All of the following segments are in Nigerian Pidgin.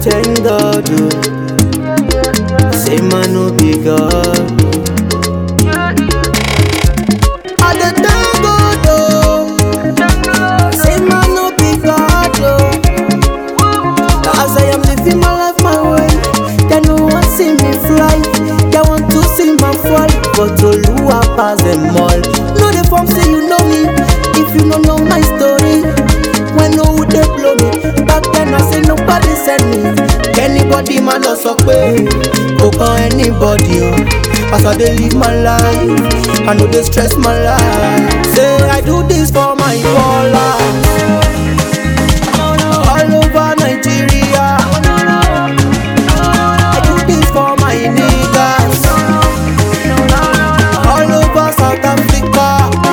thank God, oh. Say man no be God. I dey thank God, oh. Say man no be God, oh. As I am living my life my way, they no want see me fly. They want to see my fall, but Oluwa pass them all. No dey form say you know me, if you don't know my story. When no would they blow me, back then I say nobody send me. Anybody man no so pay, go on anybody, oh. As I dey live my life, I know they stress my life. Say I do this for my ballers all over Nigeria. I do this for my niggas all over South Africa.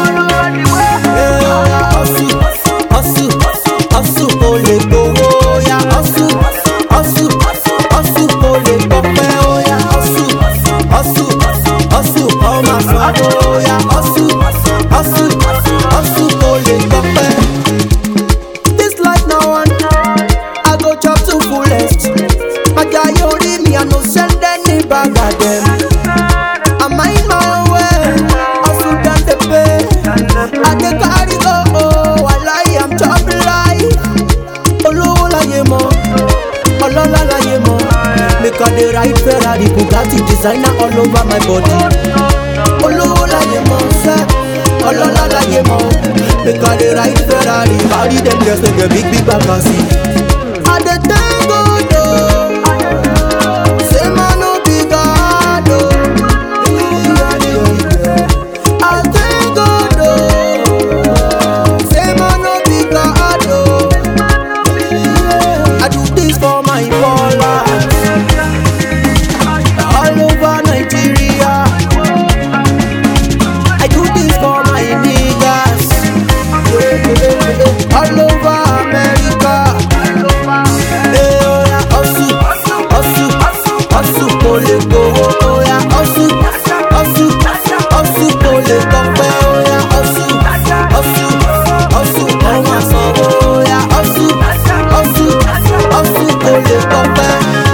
Yeah, hustle, hustle, hustle, ole go, yeah, hustle, hustle, hustle, ole go, oh yeah, hustle, hustle, hustle, all my swag, oh yeah, hustle, hustle, hustle, ole go. This life now one, I go chop to fullest. My guy only me, I no send any bag at them. I mind my way, hustle done the pay. I dey carry go, oh, I am chop life. Olowo laye mo, olola laye mo. Make I dey ride Ferrari, Bugatti, designer all over my body. Olowo laye mo, sir, olola laye mo. Make I dey ride Ferrari, carry them just like a big bagasi. I dey thank God, oh. Say man no be God, oh. I thank God, oh. Say man no be God, oh. I do this for my ballers all over Nigeria. I do this for my niggas all over America. Hey, oh yeah, hustle, hustle, hustle, ole go, oh yeah, hustle, hustle, hustle, ole go, oh yeah, hustle, hustle, hustle, oh my son, oh yeah, hustle, hustle, hustle, ole go,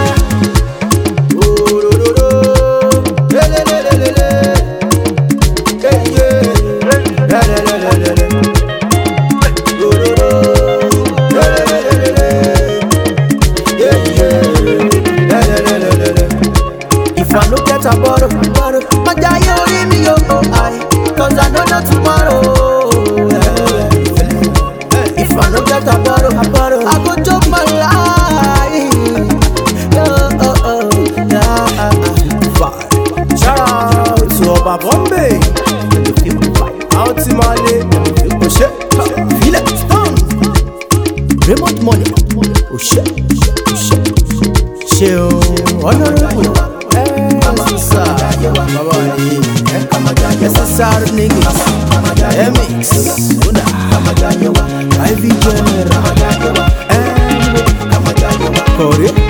oh do do do, le le le le le, yeah yeah, le le le le le, do do do, le le le le le. If I no get a bottle, my guy only me oh I, cause I don't know tomorrow. If I no get a bottle, I go chop my life. Shout out to Oba Bombay, out to Mali, feel it, stone, remote money, oh shit, chill, honorable. Necessary niggas, MX, Ivy General, and Korea.